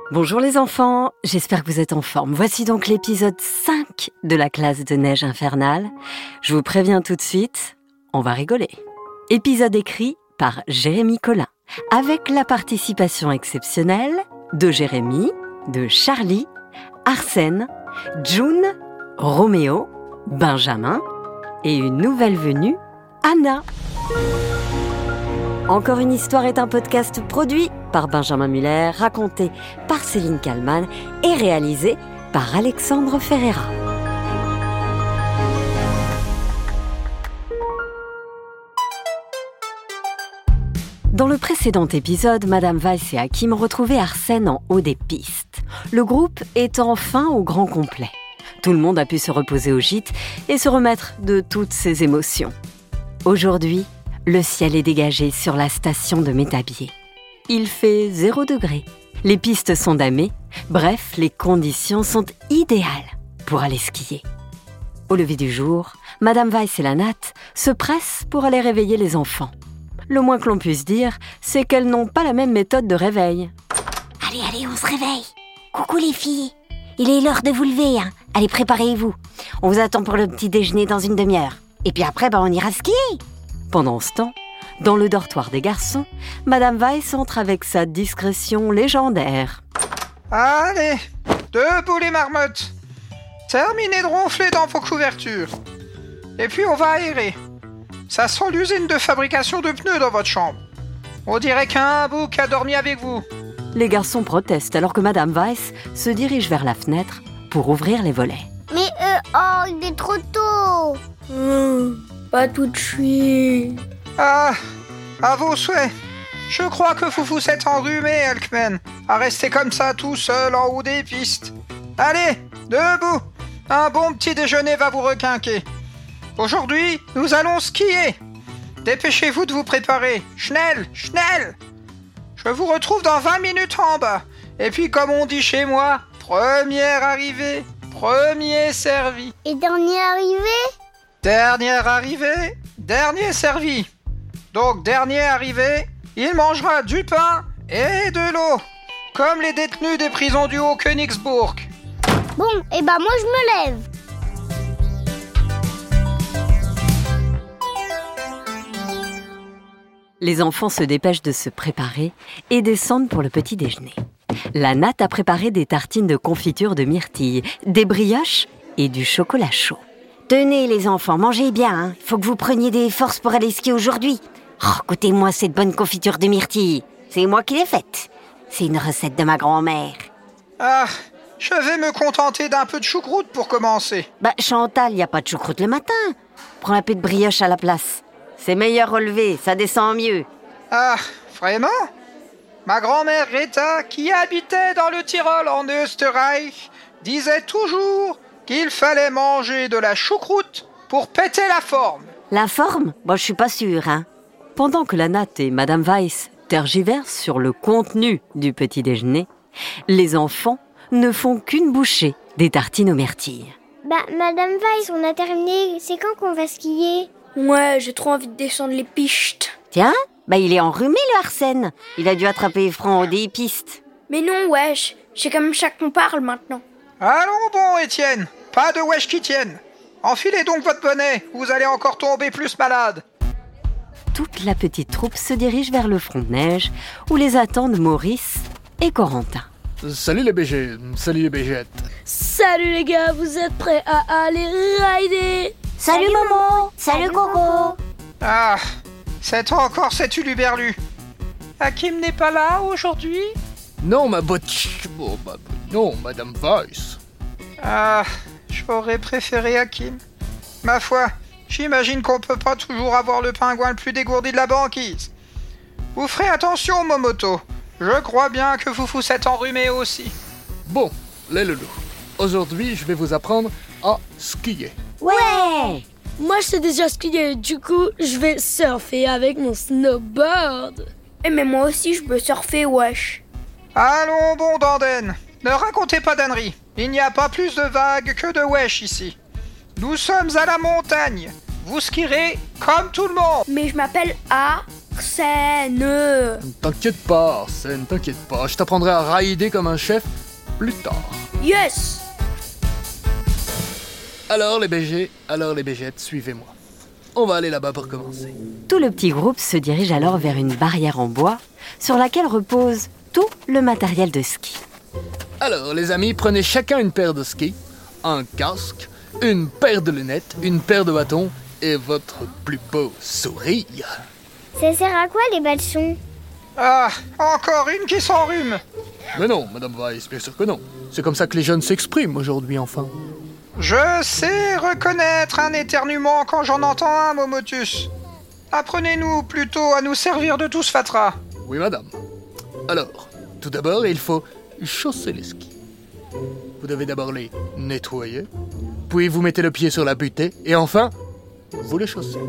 Bonjour les enfants, j'espère que vous êtes en forme. Voici donc l'épisode 5 de la classe de neige infernale. Je vous préviens tout de suite, on va rigoler. Épisode écrit par Jérémy Collin, avec la participation exceptionnelle de Jérémy, de Charlie, Arsène, June, Roméo, Benjamin et une nouvelle venue, Anna. Encore une histoire est un podcast produit par Benjamin Muller, raconté par Céline Kallmann et réalisé par Alexandre Ferreira. Dans le précédent épisode, Madame Weiss et Hakim retrouvaient Arsène en haut des pistes. Le groupe est enfin au grand complet. Tout le monde a pu se reposer au gîte et se remettre de toutes ses émotions. Aujourd'hui, le ciel est dégagé sur la station de Métabier. Il fait 0 degré. Les pistes sont damées. Bref, les conditions sont idéales pour aller skier. Au lever du jour, Madame Weiss et la natte se pressent pour aller réveiller les enfants. Le moins que l'on puisse dire, c'est qu'elles n'ont pas la même méthode de réveil. Allez, on se réveille. Coucou les filles. Il est l'heure de vous lever, hein. Allez, préparez-vous. On vous attend pour le petit déjeuner dans une demi-heure. Et puis après, on ira skier. Pendant ce temps, dans le dortoir des garçons, Madame Weiss entre avec sa discrétion légendaire. Allez, debout les marmottes. Terminez de ronfler dans vos couvertures. Et puis on va aérer. Ça sent l'usine de fabrication de pneus dans votre chambre. On dirait qu'un bouc a dormi avec vous. Les garçons protestent alors que Madame Weiss se dirige vers la fenêtre pour ouvrir les volets. Mais il est trop tôt. Pas tout de suite. Ah, à vos souhaits. Je crois que vous vous êtes enrhumé, Elkman, à rester comme ça tout seul en haut des pistes. Allez, debout. Un bon petit déjeuner va vous requinquer. Aujourd'hui, nous allons skier. Dépêchez-vous de vous préparer. Schnell. Je vous retrouve dans 20 minutes en bas. Et puis, comme on dit chez moi, première arrivée, premier servi. Et dernier arrivé? Dernière arrivée, dernier servi. Donc, dernier arrivé, il mangera du pain et de l'eau, comme les détenus des prisons du Haut-Königsbourg. Bon, moi je me lève. Les enfants se dépêchent de se préparer et descendent pour le petit déjeuner. La natte a préparé des tartines de confiture de myrtille, des brioches et du chocolat chaud. Tenez les enfants, mangez bien, hein. Faut que vous preniez des forces pour aller skier aujourd'hui. Goûtez-moi cette bonne confiture de myrtille. C'est moi qui l'ai faite. C'est une recette de ma grand-mère. Ah, je vais me contenter d'un peu de choucroute pour commencer. Chantal, y a pas de choucroute le matin. Prends un peu de brioche à la place. C'est meilleur relevé, ça descend mieux. Ah, vraiment? Ma grand-mère Rita, qui habitait dans le Tyrol en Österreich, disait toujours qu'il fallait manger de la choucroute pour péter la forme. La forme? Je suis pas sûre, hein. Pendant que la natte et Madame Weiss tergiversent sur le contenu du petit déjeuner, les enfants ne font qu'une bouchée des tartines aux myrtilles. Madame Weiss, on a terminé. C'est quand qu'on va skier? Ouais, j'ai trop envie de descendre les pistes. Tiens, il est enrhumé le Arsène. Il a dû attraper froid des pistes. Mais non, wesh, j'ai comme ça qu'on parle maintenant. Allons bon, Étienne. Pas de wesh qui tienne. Enfilez donc votre bonnet, vous allez encore tomber plus malade. Toute la petite troupe se dirige vers le front de neige où les attendent Maurice et Corentin. Salut les BG, salut les BGettes. Salut les gars, vous êtes prêts à aller rider? Salut Momo. Salut Coco. Ah, c'est encore cet uluberlu. Hakim n'est pas là aujourd'hui? Non, non, Madame Weiss. Ah, j'aurais préféré Hakim. Ma foi, j'imagine qu'on peut pas toujours avoir le pingouin le plus dégourdi de la banquise. Vous ferez attention, Momoto. Je crois bien que vous vous êtes enrhumé aussi. Bon, les loulous, aujourd'hui je vais vous apprendre à skier. Ouais. Moi je sais déjà skier, du coup je vais surfer avec mon snowboard. Mais moi aussi je peux surfer, wesh. Allons bon, Danden. Ne racontez pas d'âneries. Il n'y a pas plus de vagues que de wesh ici. Nous sommes à la montagne. Vous skierez comme tout le monde. Mais je m'appelle Arsène. T'inquiète pas, Arsène, t'inquiète pas. Je t'apprendrai à rider comme un chef plus tard. Yes. Alors les BG, alors les BGettes, suivez-moi. On va aller là-bas pour commencer. Tout le petit groupe se dirige alors vers une barrière en bois sur laquelle repose tout le matériel de ski. Alors les amis, prenez chacun une paire de skis, un casque, une paire de lunettes, une paire de bâtons et votre plus beau sourire. Ça sert à quoi les bâtons? Ah, encore une qui s'enrhume. Mais non, Madame Weiss, bien sûr que non. C'est comme ça que les jeunes s'expriment aujourd'hui, enfin. Je sais reconnaître un éternuement quand j'en entends un, Momotus. Apprenez-nous plutôt à nous servir de tout ce fatras. Oui, madame. Alors, tout d'abord, il faut chausser les skis. Vous devez d'abord les nettoyer, puis vous mettez le pied sur la butée, et enfin, vous les chaussez.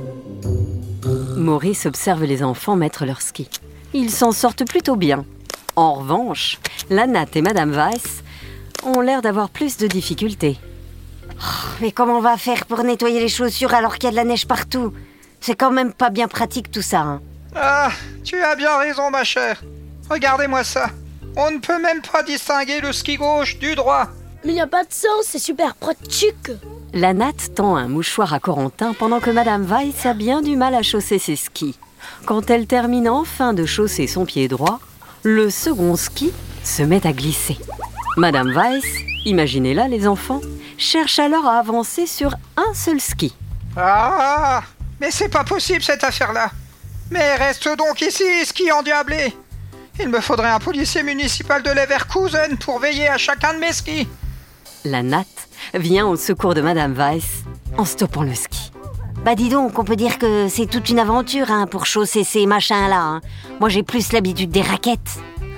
Maurice observe les enfants mettre leurs skis. Ils s'en sortent plutôt bien. En revanche, la Natte et Madame Weiss ont l'air d'avoir plus de difficultés. Mais comment on va faire pour nettoyer les chaussures alors qu'il y a de la neige partout? C'est quand même pas bien pratique tout ça, hein. Ah, tu as bien raison, ma chère. Regardez-moi ça. On ne peut même pas distinguer le ski gauche du droit. Mais y a pas de sens, c'est super pratique. La Natte tend un mouchoir à Corentin pendant que Madame Weiss a bien du mal à chausser ses skis. Quand elle termine enfin de chausser son pied droit, le second ski se met à glisser. Madame Weiss, imaginez-la les enfants, cherche alors à avancer sur un seul ski. Ah, mais c'est pas possible cette affaire-là. Mais reste donc ici, ski endiablé. Il me faudrait un policier municipal de Leverkusen pour veiller à chacun de mes skis. La Natte vient au secours de Madame Weiss en stoppant le ski. Bah dis donc, on peut dire que c'est toute une aventure, hein, pour chausser ces machins-là, hein. Moi j'ai plus l'habitude des raquettes.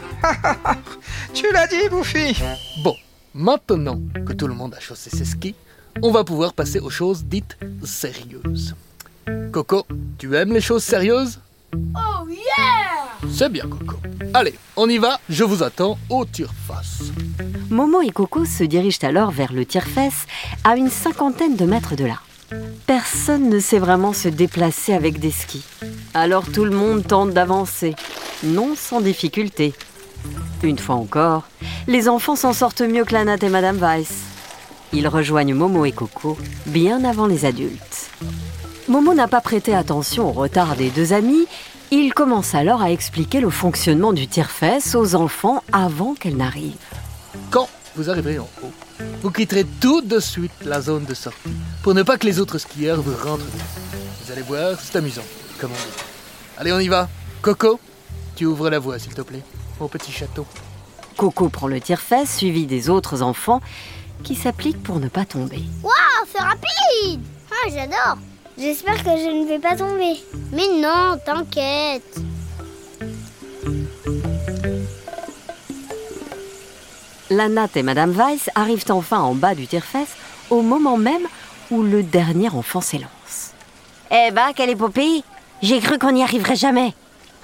Tu l'as dit, Bouffi. Bon, maintenant que tout le monde a chaussé ses skis, on va pouvoir passer aux choses dites sérieuses. Coco, tu aimes les choses sérieuses? Oh yeah. C'est bien, Coco. Allez, on y va, je vous attends au tire-face. Momo et Coco se dirigent alors vers le tire-fesse à une 50aine de mètres de là. Personne ne sait vraiment se déplacer avec des skis. Alors tout le monde tente d'avancer, non sans difficulté. Une fois encore, les enfants s'en sortent mieux que la Natte et Madame Weiss. Ils rejoignent Momo et Coco bien avant les adultes. Momo n'a pas prêté attention au retard des deux amis. Il commence alors à expliquer le fonctionnement du tire-fesse aux enfants avant qu'elle n'arrive. Quand vous arriverez en haut, vous quitterez tout de suite la zone de sortie pour ne pas que les autres skieurs vous rentrent dedans. Vous allez voir, c'est amusant, comme on dit. Allez, on y va. Coco, tu ouvres la voie, s'il te plaît, au petit château. Coco prend le tire-fesse suivi des autres enfants qui s'appliquent pour ne pas tomber. Waouh, c'est rapide! Ah, j'adore! J'espère que je ne vais pas tomber. Mais non, t'inquiète. La Natte et Madame Weiss arrivent enfin en bas du tire-fesse au moment même où le dernier enfant s'élance. Eh ben, quelle épopée! J'ai cru qu'on n'y arriverait jamais.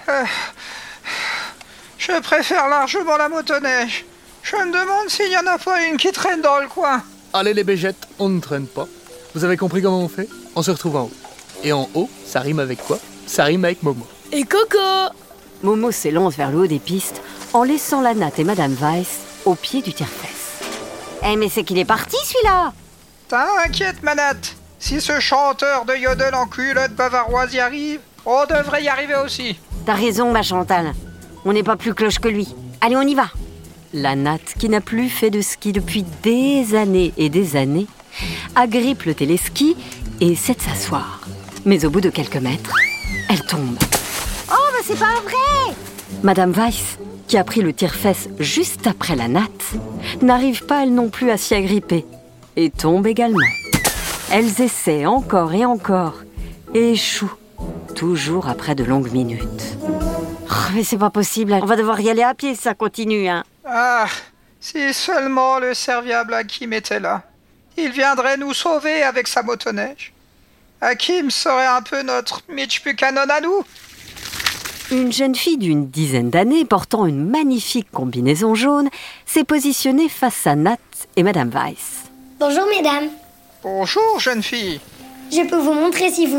Je préfère largement la motoneige. Je me demande s'il n'y en a pas une qui traîne dans le coin. Allez les bégettes, on ne traîne pas. Vous avez compris comment on fait? On se retrouve en haut. Et en haut, ça rime avec quoi? Ça rime avec Momo. Et Coco. Momo s'élance vers le haut des pistes en laissant la Natte et Madame Weiss au pied du tire-fesse. Eh mais c'est qu'il est parti celui-là! T'inquiète, Manette. Si ce chanteur de yodel en culotte bavaroise y arrive, on devrait y arriver aussi. T'as raison, ma Chantal. On n'est pas plus cloche que lui. Allez, on y va! La Natte, qui n'a plus fait de ski depuis des années et des années, agrippe le téléski et essaie de s'asseoir. Mais au bout de quelques mètres, elle tombe. Oh, mais c'est pas vrai! Madame Weiss, qui a pris le tire-fesse juste après la Natte, n'arrive pas elle non plus à s'y agripper et tombe également. Elles essaient encore et encore et échouent, toujours après de longues minutes. Oh, mais c'est pas possible, on va devoir y aller à pied si ça continue, hein. Ah, si seulement le serviable Hakim était là. Il viendrait nous sauver avec sa motoneige. Hakim serait un peu notre Mitch Buchanan à nous. Une jeune fille d'une dizaine d'années, portant une magnifique combinaison jaune, s'est positionnée face à Natte et Madame Weiss. Bonjour mesdames. Bonjour, jeune fille. Je peux vous montrer si vous voulez.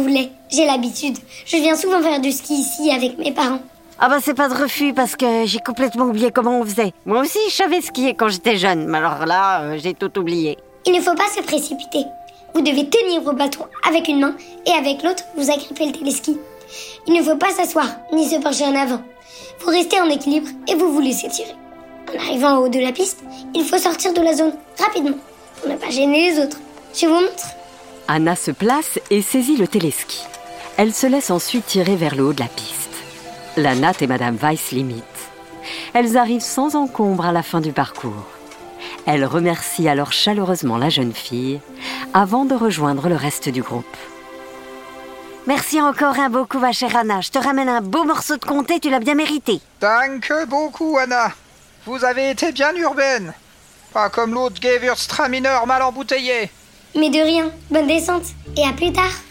J'ai l'habitude. Je viens souvent faire du ski ici avec mes parents. Ah bah c'est pas de refus parce que j'ai complètement oublié comment on faisait. Moi aussi je savais skier quand j'étais jeune, mais alors là, j'ai tout oublié. Il ne faut pas se précipiter. Vous devez tenir vos bâtons avec une main et avec l'autre, vous agrippez le téléski. Il ne faut pas s'asseoir ni se pencher en avant. Vous restez en équilibre et vous vous laissez tirer. En arrivant au haut de la piste, il faut sortir de la zone rapidement pour ne pas gêner les autres. Je vous montre. Anna se place et saisit le téléski. Elle se laisse ensuite tirer vers le haut de la piste. La Natte et Madame Weiss l'imitent. Elles arrivent sans encombre à la fin du parcours. Elle remercie alors chaleureusement la jeune fille avant de rejoindre le reste du groupe. Merci encore beaucoup, ma chère Anna. Je te ramène un beau morceau de comté, tu l'as bien mérité. Danke beaucoup, Anna. Vous avez été bien urbaine. Pas comme l'autre Gewürztraminer mal embouteillé. Mais de rien, bonne descente et à plus tard.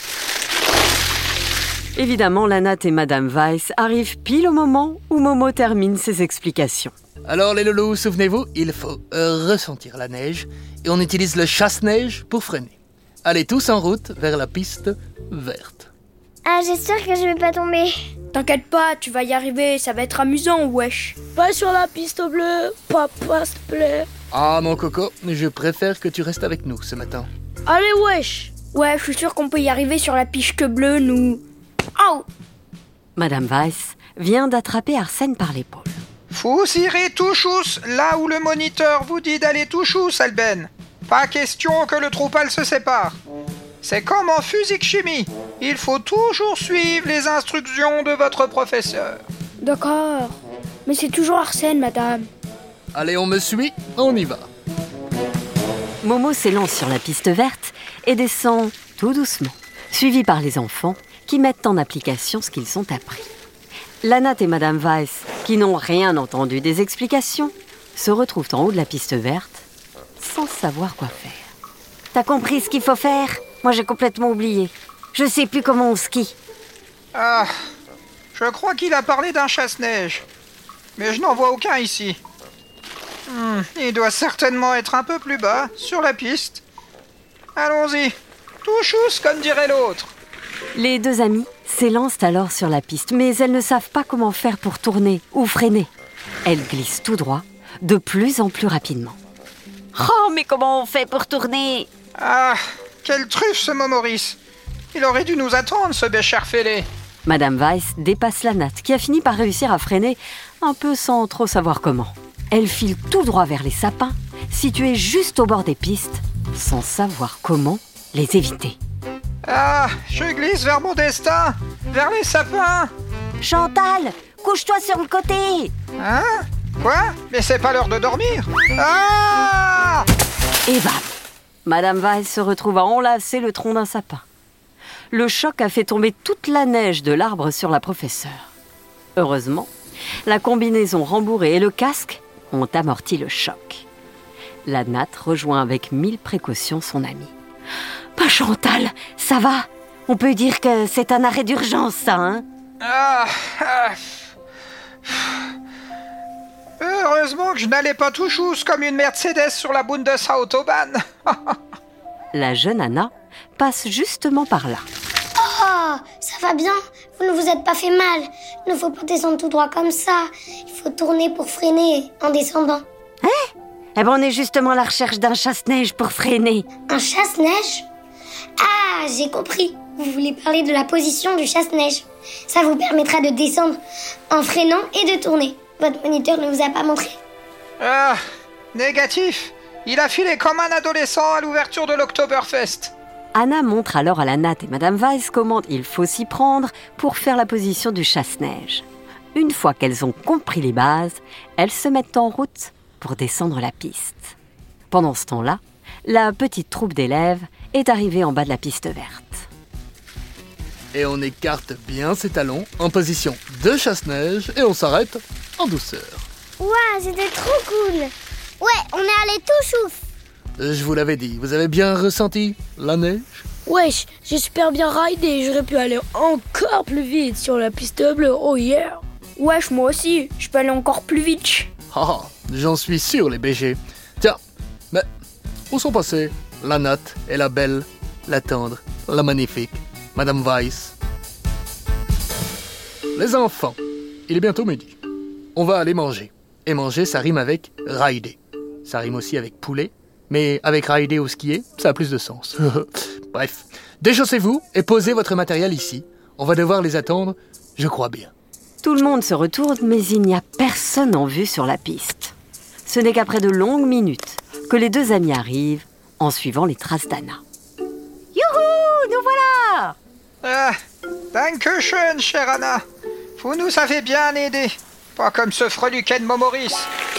Évidemment, la Natte et Madame Weiss arrivent pile au moment où Momo termine ses explications. Alors les loulous, souvenez-vous, il faut ressentir la neige et on utilise le chasse-neige pour freiner. Allez tous en route vers la piste verte. Ah, j'espère que je vais pas tomber. T'inquiète pas, tu vas y arriver, ça va être amusant, wesh. Pas sur la piste bleue, papa, s'il te plaît. Ah mon coco, je préfère que tu restes avec nous ce matin. Allez, wesh. Ouais, je suis sûr qu'on peut y arriver sur la piste bleue, nous. Oh. Madame Weiss vient d'attraper Arsène par l'épaule. Vous irez tout chousse là où le moniteur vous dit d'aller tout chousse, Alben. Pas question que le troupal se sépare. C'est comme en physique-chimie. Il faut toujours suivre les instructions de votre professeur. D'accord. Mais c'est toujours Arsène, madame. Allez, on me suit, on y va. Momo s'élance sur la piste verte et descend tout doucement, suivi par les enfants qui mettent en application ce qu'ils ont appris. La Natte et Madame Weiss, qui n'ont rien entendu des explications, se retrouvent en haut de la piste verte sans savoir quoi faire. T'as compris ce qu'il faut faire? Moi j'ai complètement oublié. Je sais plus comment on skie. Ah, je crois qu'il a parlé d'un chasse-neige. Mais je n'en vois aucun ici. Il doit certainement être un peu plus bas, sur la piste. Allons-y, tout chousse comme dirait l'autre. Les deux amies s'élancent alors sur la piste, mais elles ne savent pas comment faire pour tourner ou freiner. Elles glissent tout droit, de plus en plus rapidement. Oh, mais comment on fait pour tourner? Ah, quelle truffe ce Momoris. Il aurait dû nous attendre, ce bécher fêlé. Madame Weiss dépasse la Natte, qui a fini par réussir à freiner, un peu sans trop savoir comment. Elle file tout droit vers les sapins, situés juste au bord des pistes, sans savoir comment les éviter. Ah, je glisse vers mon destin, vers les sapins. Chantal, couche-toi sur le côté. Hein? Quoi? Mais c'est pas l'heure de dormir. Ah! Et bam! Madame Weiss se retrouve à enlacer le tronc d'un sapin. Le choc a fait tomber toute la neige de l'arbre sur la professeure. Heureusement, la combinaison rembourrée et le casque ont amorti le choc. La Natte rejoint avec 1000 précautions son amie. Pas Chantal, ça va? On peut dire que c'est un arrêt d'urgence, ça, hein? Heureusement que je n'allais pas tout chousse comme une Mercedes sur la Bundesautobahn. La jeune Anna passe justement par là. Oh, ça va bien. Vous ne vous êtes pas fait mal. Il ne faut pas descendre tout droit comme ça. Il faut tourner pour freiner en descendant. Hein? Eh ben on est justement à la recherche d'un chasse-neige pour freiner. Un chasse-neige? Ah, j'ai compris. Vous voulez parler de la position du chasse-neige. Ça vous permettra de descendre en freinant et de tourner. Votre moniteur ne vous a pas montré? Ah, négatif. Il a filé comme un adolescent à l'ouverture de l'Oktoberfest. Anna montre alors à la Natte et Madame Weiss comment il faut s'y prendre pour faire la position du chasse-neige. Une fois qu'elles ont compris les bases, elles se mettent en route pour descendre la piste. Pendant ce temps-là, la petite troupe d'élèves est arrivée en bas de la piste verte. Et on écarte bien ses talons en position de chasse-neige et on s'arrête en douceur. Ouah, c'était trop cool. Ouais, on est allé tout chouf. Je vous l'avais dit, vous avez bien ressenti la neige? Wesh, j'ai super bien ridé, j'aurais pu aller encore plus vite sur la piste bleue, oh yeah. Wesh, moi aussi, je peux aller encore plus vite. Ah, j'en suis sûr les BG. Tiens, mais où sont passés la Natte et la belle, la tendre, la magnifique? Madame Weiss. Les enfants, il est bientôt midi. On va aller manger. Et manger, ça rime avec rider. Ça rime aussi avec poulet, mais avec rider ou skier, ça a plus de sens. Bref, déchaussez-vous et posez votre matériel ici. On va devoir les attendre, je crois bien. Tout le monde se retourne, mais il n'y a personne en vue sur la piste. Ce n'est qu'après de longues minutes que les deux amis arrivent en suivant les traces d'Anna. Youhou, nous voilà! Ah, dankeschön, chère Anna. Vous nous avez bien aidés. Pas comme ce freluquet de Maurice.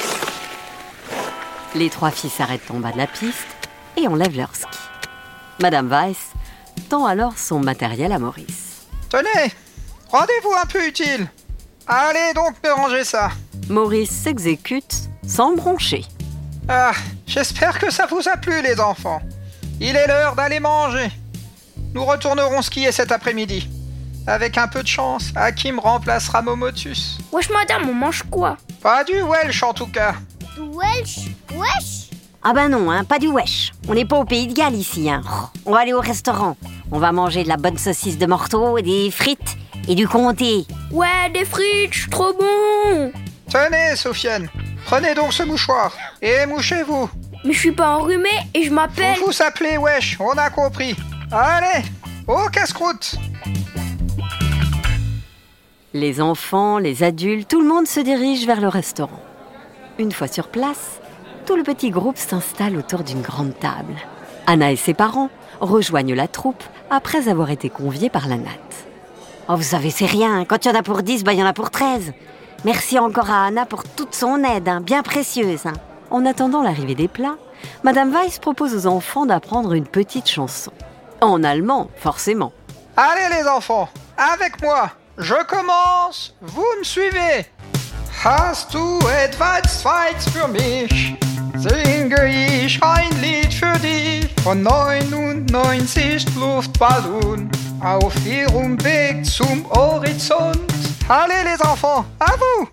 Les trois filles s'arrêtent en bas de la piste et enlèvent leur ski. Madame Weiss tend alors son matériel à Maurice. Tenez, rendez-vous un peu utile. Allez donc me ranger ça. Maurice s'exécute sans broncher. Ah, j'espère que ça vous a plu, les enfants. Il est l'heure d'aller manger. Nous retournerons skier cet après-midi. Avec un peu de chance, Hakim remplacera Momotus. Wesh madame, on mange quoi? Pas du Welsh en tout cas. Welsh? Wesh? Ah ben non, pas du wesh. On n'est pas au Pays de Galles ici. On va aller au restaurant. On va manger de la bonne saucisse de morteau, des frites et du comté. Ouais, des frites, trop bon! Tenez, Sofiane, prenez donc ce mouchoir et mouchez-vous. Mais je suis pas enrhumée et je m'appelle... Vous s'appelez Wesh, on a compris. Allez, au casse-croûte. Les enfants, les adultes, tout le monde se dirige vers le restaurant. Une fois sur place, tout le petit groupe s'installe autour d'une grande table. Anna et ses parents rejoignent la troupe après avoir été conviés par la natte. Oh, vous savez, c'est rien. Quand il y en a pour 10, il y en a pour 13. Merci encore à Anna pour toute son aide, bien précieuse. En attendant l'arrivée des plats, Madame Weiss propose aux enfants d'apprendre une petite chanson. En allemand, forcément. Allez les enfants, avec moi. Je commence, vous me suivez. Hast du etwas Zeit für mich? Singe ich ein Lied für dich. Von 99 Luftballon auf ihrem Weg zum Horizont. Allez les enfants, à vous.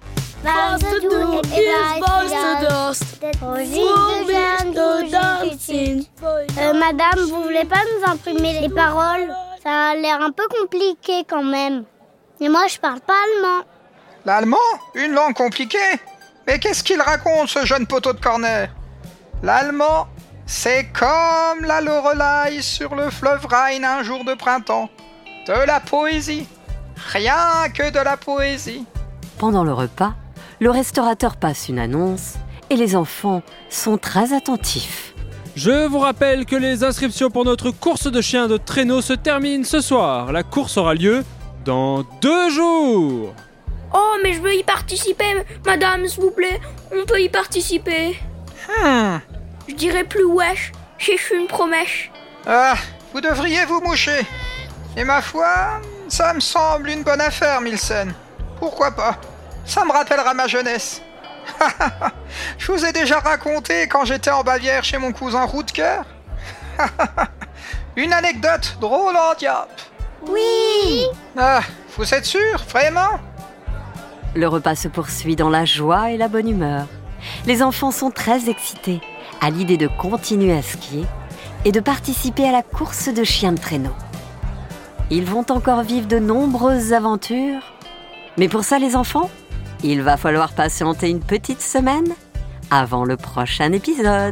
Madame, vous voulez pas nous imprimer les paroles? Ça a l'air un peu compliqué quand même. Et moi, je parle pas allemand. L'allemand? Une langue compliquée? Mais qu'est-ce qu'il raconte, ce jeune poteau de corner? L'allemand, c'est comme la Loreley sur le fleuve Rhine un jour de printemps. De la poésie. Rien que de la poésie. Pendant le repas, le restaurateur passe une annonce et les enfants sont très attentifs. Je vous rappelle que les inscriptions pour notre course de chiens de traîneau se terminent ce soir. La course aura lieu dans 2 jours. Oh, mais je veux y participer, madame, s'il vous plaît. On peut y participer. Je dirais plus wesh, j'ai une promesse. Ah, vous devriez vous moucher. Et ma foi, ça me semble une bonne affaire, Milsen. Pourquoi pas? Ça me rappellera ma jeunesse. Je vous ai déjà raconté quand j'étais en Bavière chez mon cousin Rutger. Une anecdote drôle en diable. Oui. Ah, vous êtes sûr, vraiment? Le repas se poursuit dans la joie et la bonne humeur. Les enfants sont très excités à l'idée de continuer à skier et de participer à la course de chiens de traîneau. Ils vont encore vivre de nombreuses aventures. Mais pour ça, les enfants, il va falloir patienter une petite semaine avant le prochain épisode.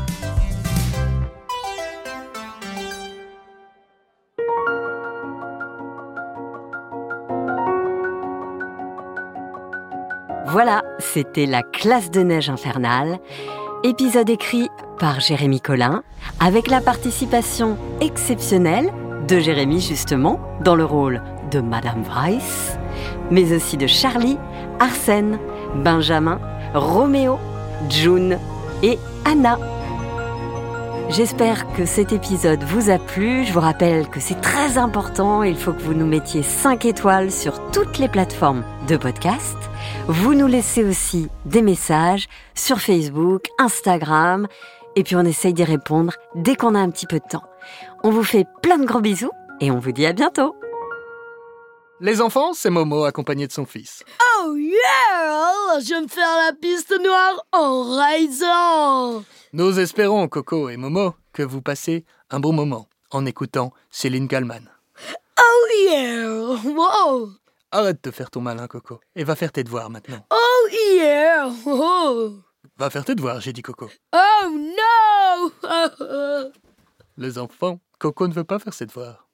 Voilà, c'était La classe de neige infernale, épisode écrit par Jérémy Collin, avec la participation exceptionnelle de Jérémy justement, dans le rôle de Madame Weiss, mais aussi de Charlie, Arsène, Benjamin, Roméo, June et Anna. J'espère que cet épisode vous a plu. Je vous rappelle que c'est très important. Il faut que vous nous mettiez 5 étoiles sur toutes les plateformes de podcast. Vous nous laissez aussi des messages sur Facebook, Instagram. Et puis on essaye d'y répondre dès qu'on a un petit peu de temps. On vous fait plein de gros bisous et on vous dit à bientôt. Les enfants, c'est Momo accompagné de son fils. Oh yeah! Je viens de faire la piste noire en raisant. Nous espérons, Coco et Momo, que vous passez un bon moment en écoutant Céline Kallmann. Oh yeah! Wow! Arrête de faire ton malin, Coco, et va faire tes devoirs maintenant. Oh yeah! Oh, Va faire tes devoirs, j'ai dit Coco. oh no! Les enfants, Coco ne veut pas faire ses devoirs.